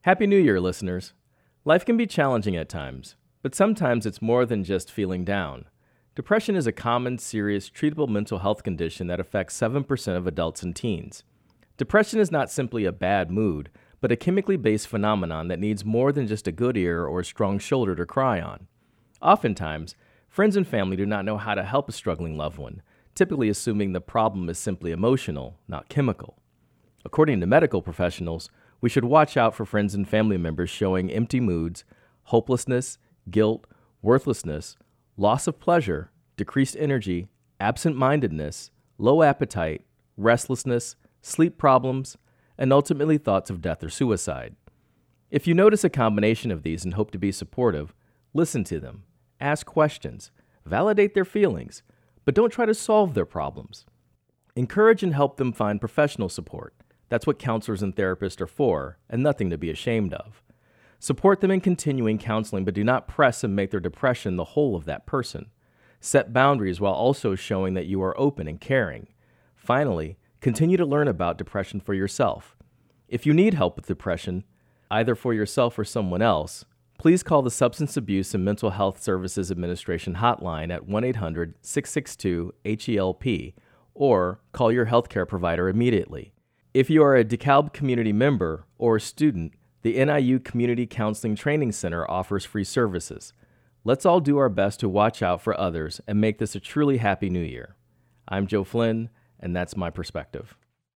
Happy New Year, listeners. Life can be challenging at times, but sometimes it's more than just feeling down. Depression is a common, serious, treatable mental health condition that affects 7% of adults and teens. Depression is not simply a bad mood, but a chemically based phenomenon that needs more than just a good ear or a strong shoulder to cry on. Oftentimes, friends and family do not know how to help a struggling loved one, typically assuming the problem is simply emotional, not chemical. According to medical professionals, we should watch out for friends and family members showing empty moods, hopelessness, guilt, worthlessness, loss of pleasure, decreased energy, absent-mindedness, low appetite, restlessness, sleep problems, and ultimately thoughts of death or suicide. If you notice a combination of these and hope to be supportive, listen to them, ask questions, validate their feelings, but don't try to solve their problems. Encourage and help them find professional support. That's what counselors and therapists are for, and nothing to be ashamed of. Support them in continuing counseling, but do not press and make their depression the whole of that person. Set boundaries while also showing that you are open and caring. Finally, continue to learn about depression for yourself. If you need help with depression, either for yourself or someone else, please call the Substance Abuse and Mental Health Services Administration hotline at 1-800-662-HELP or call your healthcare provider immediately. If you are a DeKalb community member or a student, the NIU Community Counseling Training Center offers free services. Let's all do our best to watch out for others and make this a truly happy new year. I'm Joe Flynn, and that's my perspective.